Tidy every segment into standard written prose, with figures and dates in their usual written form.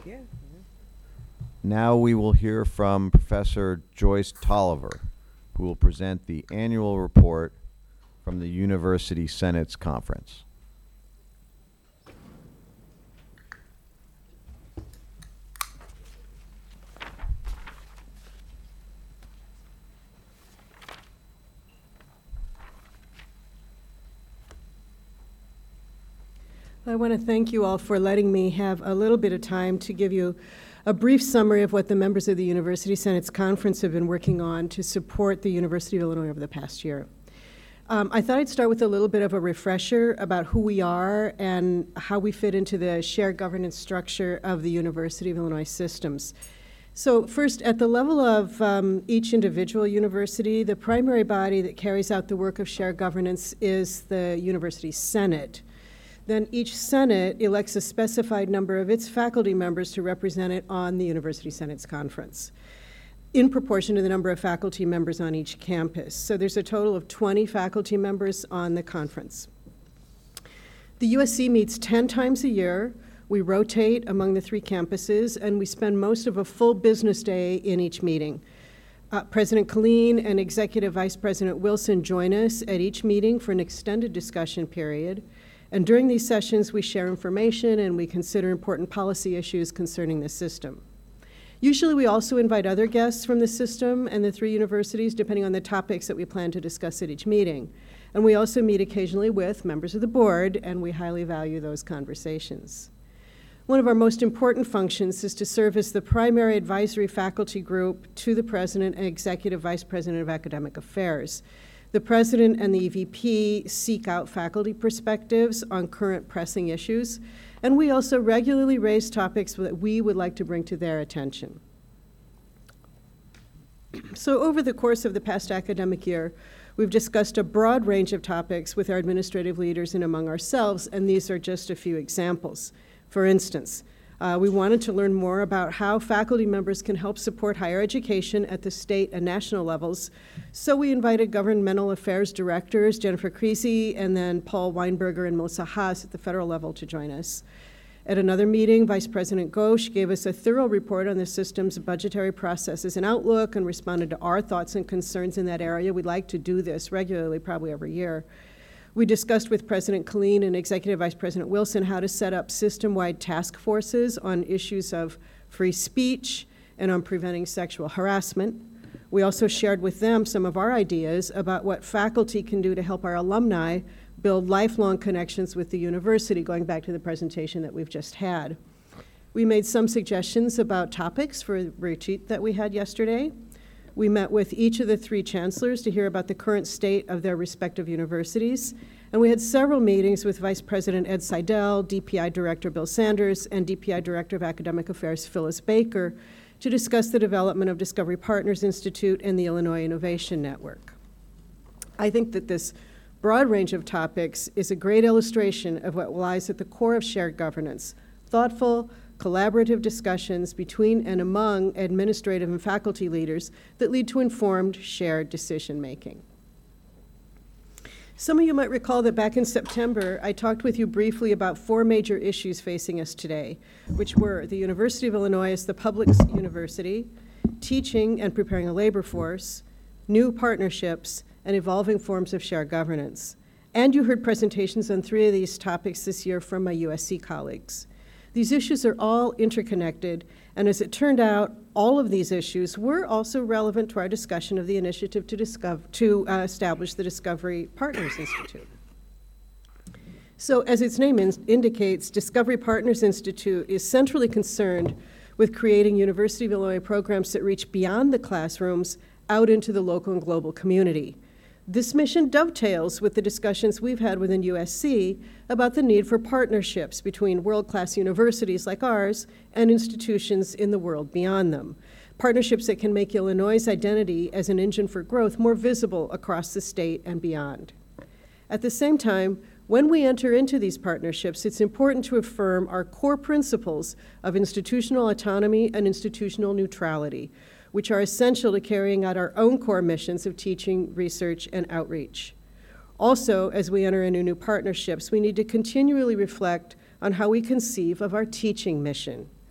Yeah. Now we will hear from Professor Joyce Tolliver, who will present the annual report from the University Senate's conference. I want to thank you all for letting me have a little bit of time to give you a brief summary of what the members of the University Senate's conference have been working on to support the University of Illinois over the past year. I thought I'd start with a little bit of a refresher about who we are and how we fit into the shared governance structure of the University of Illinois systems. So first, at the level of each individual university, the primary body that carries out the work of shared governance is the University Senate. Then each Senate elects a specified number of its faculty members to represent it on the University Senate's conference, in proportion to the number of faculty members on each campus. So there's a total of 20 faculty members on the conference. The USC meets 10 times a year. We rotate among the 3 campuses, and we spend most of a full business day in each meeting. President Killeen and Executive Vice President Wilson join us at each meeting for an extended discussion period. And during these sessions, we share information and we consider important policy issues concerning the system. Usually, we also invite other guests from the system and the 3 universities, depending on the topics that we plan to discuss at each meeting. And we also meet occasionally with members of the board, and we highly value those conversations. One of our most important functions is to serve as the primary advisory faculty group to the President and Executive Vice President of Academic Affairs. The President and the EVP seek out faculty perspectives on current pressing issues, and we also regularly raise topics that we would like to bring to their attention. So over the course of the past academic year, we've discussed a broad range of topics with our administrative leaders and among ourselves, and these are just a few examples. For instance, we wanted to learn more about how faculty members can help support higher education at the state and national levels. So we invited governmental affairs directors, Jennifer Creasy, and then Paul Weinberger and Melissa Haas at the federal level to join us. At another meeting, Vice President Ghosh gave us a thorough report on the system's budgetary processes and outlook and responded to our thoughts and concerns in that area. We'd like to do this regularly, probably every year. We discussed with President Killeen and Executive Vice President Wilson how to set up system-wide task forces on issues of free speech and on preventing sexual harassment. We also shared with them some of our ideas about what faculty can do to help our alumni build lifelong connections with the university, going back to the presentation that we've just had. We made some suggestions about topics for the retreat that we had yesterday. We met with each of the 3 chancellors to hear about the current state of their respective universities. And we had several meetings with Vice President Ed Seidel, DPI Director Bill Sanders, and DPI Director of Academic Affairs Phyllis Baker to discuss the development of Discovery Partners Institute and the Illinois Innovation Network. I think that this broad range of topics is a great illustration of what lies at the core of shared governance: thoughtful, collaborative discussions between and among administrative and faculty leaders that lead to informed, shared decision-making. Some of you might recall that back in September, I talked with you briefly about 4 major issues facing us today, which were the University of Illinois as the public university, teaching and preparing a labor force, new partnerships, and evolving forms of shared governance. And you heard presentations on 3 of these topics this year from my USC colleagues. These issues are all interconnected, and as it turned out, all of these issues were also relevant to our discussion of the initiative to establish the Discovery Partners Institute. So as its name indicates, Discovery Partners Institute is centrally concerned with creating University of Illinois programs that reach beyond the classrooms out into the local and global community. This mission dovetails with the discussions we've had within USC about the need for partnerships between world-class universities like ours and institutions in the world beyond them. Partnerships that can make Illinois' identity as an engine for growth more visible across the state and beyond. At the same time, when we enter into these partnerships, it's important to affirm our core principles of institutional autonomy and institutional neutrality, which are essential to carrying out our own core missions of teaching, research, and outreach. Also, as we enter into new partnerships, we need to continually reflect on how we conceive of our teaching mission.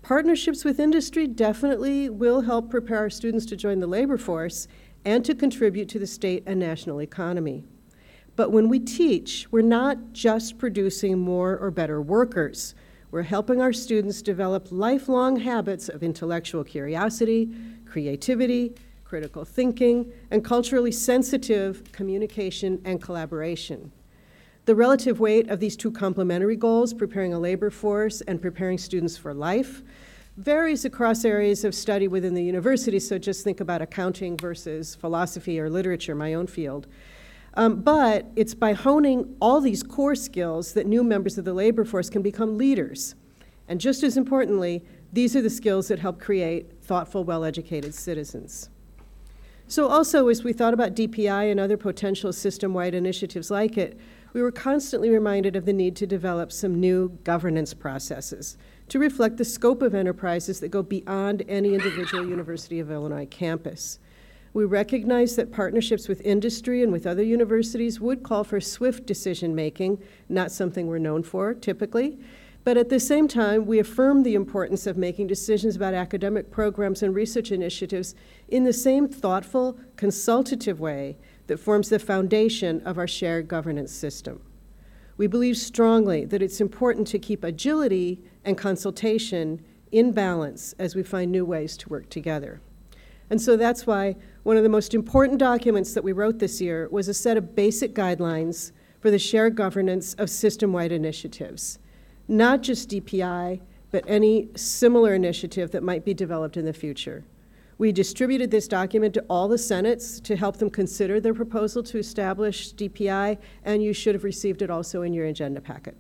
Partnerships with industry definitely will help prepare our students to join the labor force and to contribute to the state and national economy. But when we teach, we're not just producing more or better workers. We're helping our students develop lifelong habits of intellectual curiosity, creativity, critical thinking, and culturally sensitive communication and collaboration. The relative weight of these two complementary goals, preparing a labor force and preparing students for life, varies across areas of study within the university, so just think about accounting versus philosophy or literature, my own field. But it's by honing all these core skills that new members of the labor force can become leaders. And just as importantly, these are the skills that help create thoughtful, well-educated citizens. So also, as we thought about DPI and other potential system-wide initiatives like it, we were constantly reminded of the need to develop some new governance processes to reflect the scope of enterprises that go beyond any individual University of Illinois campus. We recognize that partnerships with industry and with other universities would call for swift decision-making, not something we're known for typically. But at the same time, we affirm the importance of making decisions about academic programs and research initiatives in the same thoughtful, consultative way that forms the foundation of our shared governance system. We believe strongly that it's important to keep agility and consultation in balance as we find new ways to work together. And so that's why one of the most important documents that we wrote this year was a set of basic guidelines for the shared governance of system-wide initiatives. Not just DPI, but any similar initiative that might be developed in the future. We distributed this document to all the senates to help them consider their proposal to establish DPI, and you should have received it also in your agenda packet.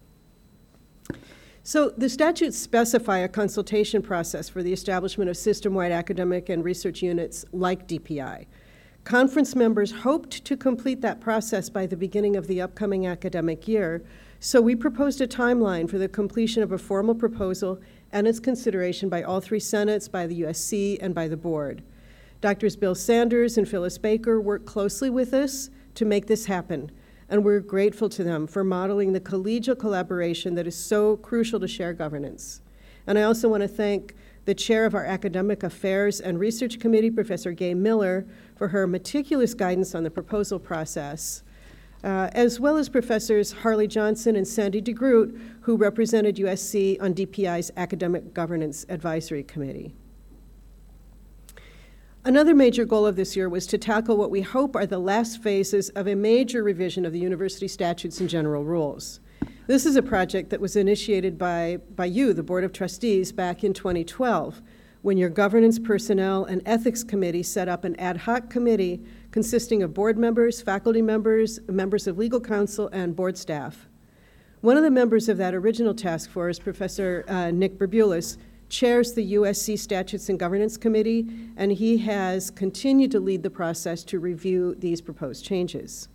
So the statutes specify a consultation process for the establishment of system-wide academic and research units like DPI. Conference members hoped to complete that process by the beginning of the upcoming academic year, so we proposed a timeline for the completion of a formal proposal and its consideration by all three senates, by the USC, and by the board. Drs. Bill Sanders and Phyllis Baker worked closely with us to make this happen, and we're grateful to them for modeling the collegial collaboration that is so crucial to shared governance. And I also want to thank the chair of our Academic Affairs and Research Committee, Professor Gay Miller, for her meticulous guidance on the proposal process, as well as Professors Harley Johnson and Sandy DeGroot, who represented USC on DPI's Academic Governance Advisory Committee. Another major goal of this year was to tackle what we hope are the last phases of a major revision of the university statutes and general rules. This is a project that was initiated by you, the Board of Trustees, back in 2012, when your Governance, Personnel, and Ethics Committee set up an ad hoc committee consisting of board members, faculty members, members of legal counsel, and board staff. One of the members of that original task force, Professor Nick Berbulis, chairs the USC Statutes and Governance Committee, and he has continued to lead the process to review these proposed changes.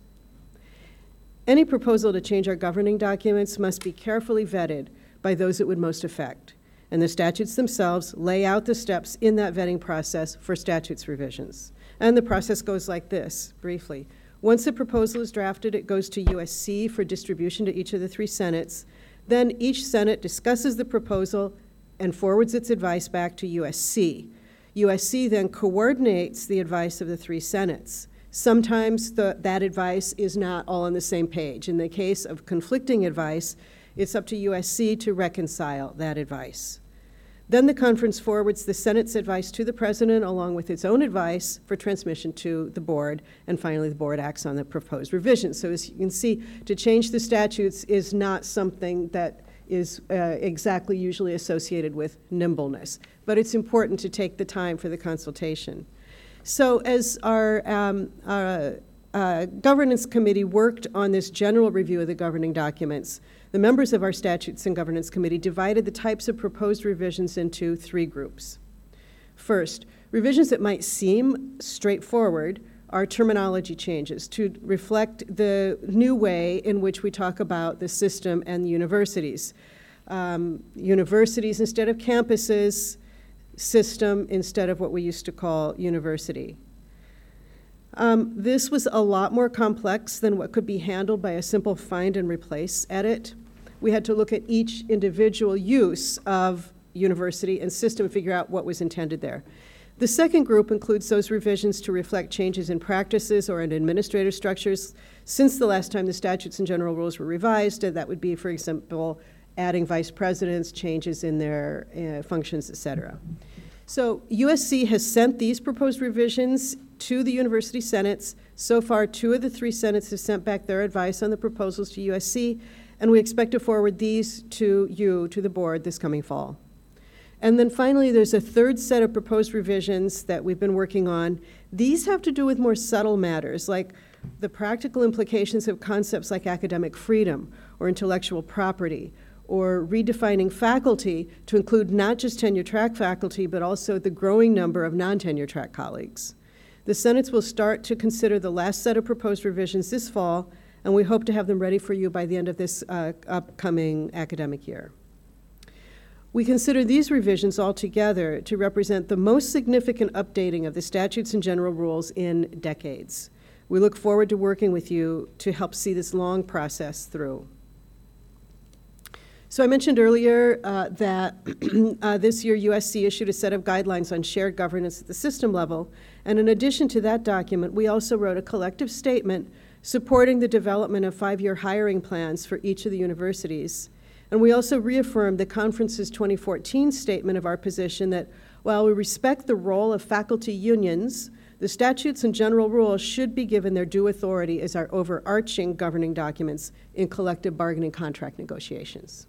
Any proposal to change our governing documents must be carefully vetted by those it would most affect, and the statutes themselves lay out the steps in that vetting process for statutes revisions. And the process goes like this, briefly. Once a proposal is drafted, it goes to USC for distribution to each of the three senates. Then each senate discusses the proposal and forwards its advice back to USC. USC then coordinates the advice of the three senates. Sometimes that advice is not all on the same page. In the case of conflicting advice, it's up to USC to reconcile that advice. Then the conference forwards the Senate's advice to the president along with its own advice for transmission to the board, and finally the board acts on the proposed revision. So as you can see, to change the statutes is not something that is exactly usually associated with nimbleness, but it's important to take the time for the consultation. So as our governance committee worked on this general review of the governing documents, the members of our Statutes and Governance Committee divided the types of proposed revisions into three groups. First, revisions that might seem straightforward are terminology changes to reflect the new way in which we talk about the system and the universities. Universities instead of campuses, system instead of what we used to call university. This was a lot more complex than what could be handled by a simple find and replace edit. We had to look at each individual use of university and system, figure out what was intended there. The second group includes those revisions to reflect changes in practices or in administrative structures since the last time the statutes and general rules were revised. That would be, for example, adding vice presidents, changes in their functions, et cetera. So USC has sent these proposed revisions to the university senates. So far, 2 of the 3 senates have sent back their advice on the proposals to USC, and we expect to forward these to you, to the board, this coming fall. And then finally, there's a third set of proposed revisions that we've been working on. These have to do with more subtle matters, like the practical implications of concepts like academic freedom or intellectual property, or redefining faculty to include not just tenure-track faculty, but also the growing number of non-tenure-track colleagues. The senates will start to consider the last set of proposed revisions this fall, and we hope to have them ready for you by the end of this upcoming academic year. We consider these revisions altogether to represent the most significant updating of the statutes and general rules in decades. We look forward to working with you to help see this long process through. So I mentioned earlier that this year USC issued a set of guidelines on shared governance at the system level, and in addition to that document, we also wrote a collective statement supporting the development of 5-year hiring plans for each of the universities. And we also reaffirmed the conference's 2014 statement of our position that while we respect the role of faculty unions, the statutes and general rules should be given their due authority as our overarching governing documents in collective bargaining contract negotiations.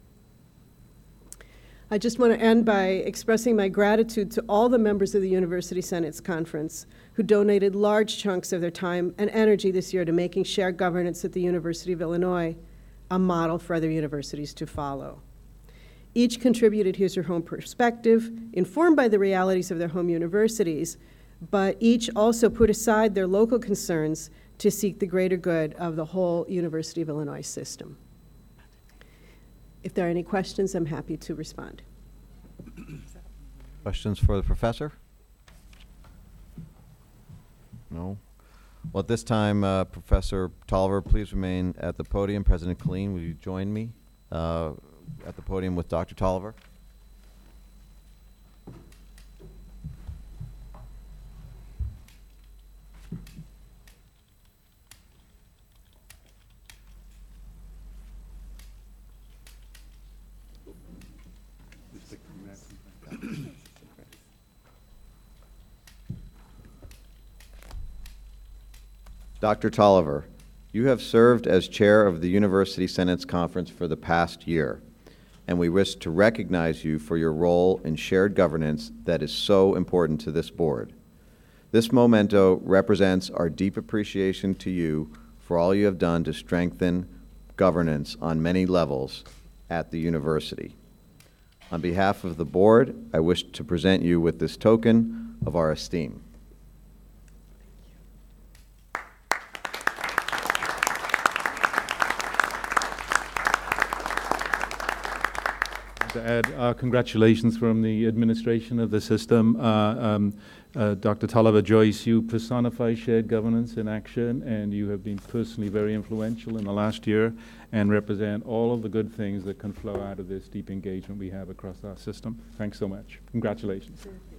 I just want to end by expressing my gratitude to all the members of the University Senate's conference who donated large chunks of their time and energy this year to making shared governance at the University of Illinois a model for other universities to follow. Each contributed his or her home perspective, informed by the realities of their home universities, but each also put aside their local concerns to seek the greater good of the whole University of Illinois system. If there are any questions, I'm happy to respond. Questions for the professor? No? Well, at this time, Professor Tolliver, please remain at the podium. President Killeen, will you join me at the podium with Dr. Tolliver? Dr. Tolliver, you have served as chair of the University Senate's conference for the past year, and we wish to recognize you for your role in shared governance that is so important to this board. This memento represents our deep appreciation to you for all you have done to strengthen governance on many levels at the university. On behalf of the board, I wish to present you with this token of our esteem. To add congratulations from the administration of the system. Dr. Tolliver Joyce, you personify shared governance in action, and you have been personally very influential in the last year and represent all of the good things that can flow out of this deep engagement we have across our system. Thanks so much. Congratulations.